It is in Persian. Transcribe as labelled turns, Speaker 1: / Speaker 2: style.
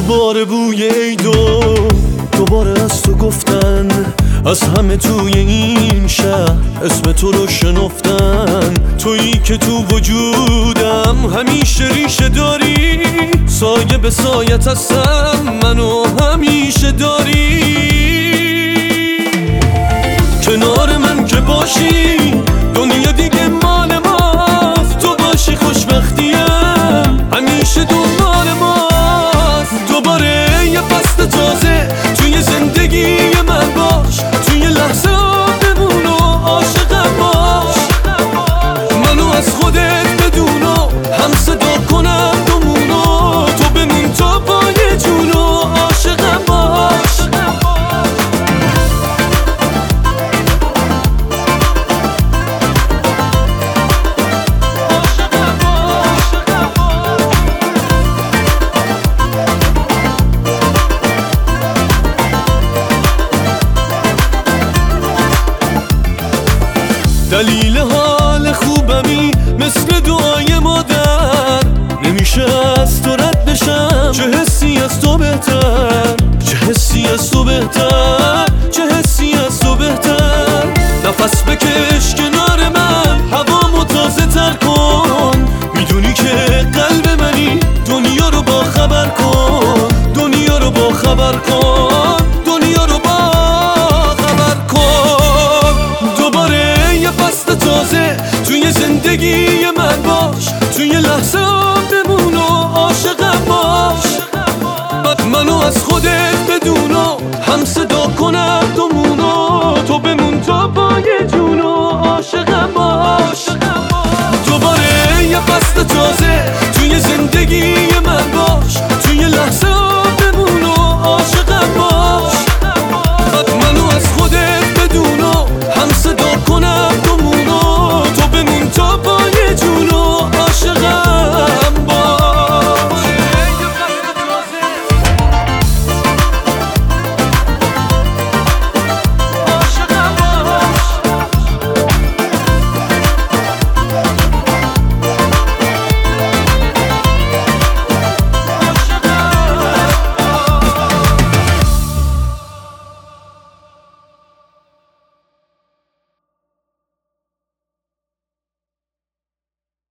Speaker 1: دوباره بوی عیدو دوباره از تو گفتن، از همه توی این شهر اسم تو رو شنفتن. تویی که تو وجودم همیشه ریشه داری، سایه به سایت هستم منو همیشه داری. کنار من که باشی دنیا دیگه مال ماست، تو باشی خوشبختیم همیشه دنبال ماست. دوباره یه فصل تازه توی زندگی من باش، توی لحظه بمون و عاشقم باش. منو از خودت بدون و هم صدا کنم دومونو، تو بمون تا پای جون و عاشقم باش. دلیل حال خوبمی مثل دعای مادر، نمیشه از تو رد بشم. چه حسی از تو بهتر، چه حسی از تو بهتر، چه حسی از تو بهتر. نفس بکش کنار من هوامو تازه تر کن، میدونی که قلب منی. دنیا رو با خبر کن، دنیا رو با خبر کن، دنیا رو با خبر کن. دوباره یه فصل تازه توی زندگی